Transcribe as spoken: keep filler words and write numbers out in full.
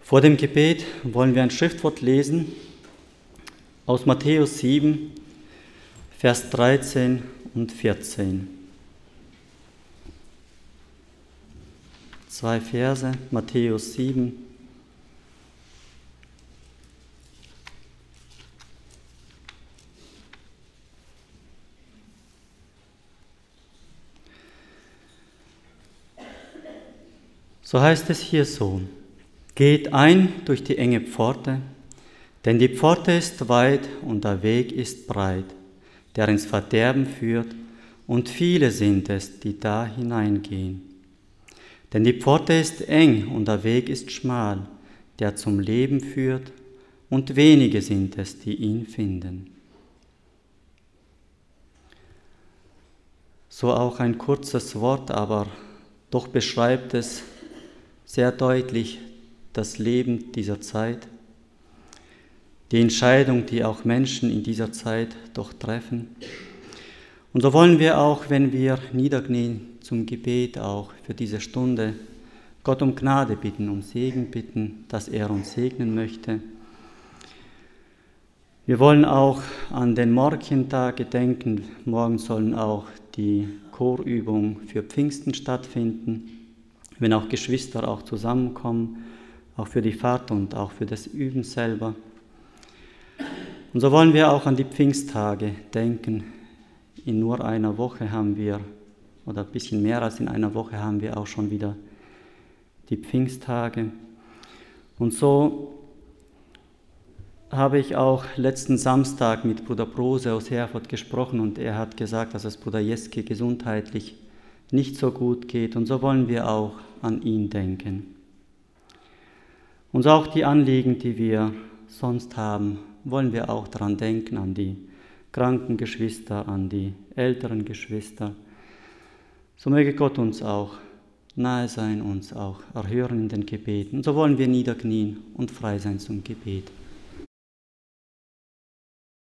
Vor dem Gebet wollen wir ein Schriftwort lesen aus Matthäus sieben, Vers dreizehn und vierzehn. Zwei Verse, Matthäus sieben. So heißt es hier so: Geht ein durch die enge Pforte, denn die Pforte ist weit und der Weg ist breit, der ins Verderben führt, und viele sind es, die da hineingehen. Denn die Pforte ist eng und der Weg ist schmal, der zum Leben führt, und wenige sind es, die ihn finden. So auch ein kurzes Wort, aber doch beschreibt es sehr deutlich das Leben dieser Zeit, die Entscheidung, die auch Menschen in dieser Zeit doch treffen. Und so wollen wir auch, wenn wir niederknien zum Gebet, auch für diese Stunde Gott um Gnade bitten, um Segen bitten, dass er uns segnen möchte. Wir wollen auch an den Morgentag gedenken. Morgen sollen auch die Chorübungen für Pfingsten stattfinden, wenn auch Geschwister auch zusammenkommen, auch für die Fahrt und auch für das Üben selber. Und so wollen wir auch an die Pfingsttage denken. In nur einer Woche haben wir, oder ein bisschen mehr als in einer Woche haben wir auch schon wieder die Pfingsttage. Und so habe ich auch letzten Samstag mit Bruder Brose aus Herford gesprochen und er hat gesagt, dass es Bruder Jeske gesundheitlich nicht so gut geht, und so wollen wir auch an ihn denken. Und auch die Anliegen, die wir sonst haben, wollen wir auch daran denken, an die kranken Geschwister, an die älteren Geschwister. So möge Gott uns auch nahe sein, uns auch erhören in den Gebeten. Und so wollen wir niederknien und frei sein zum Gebet.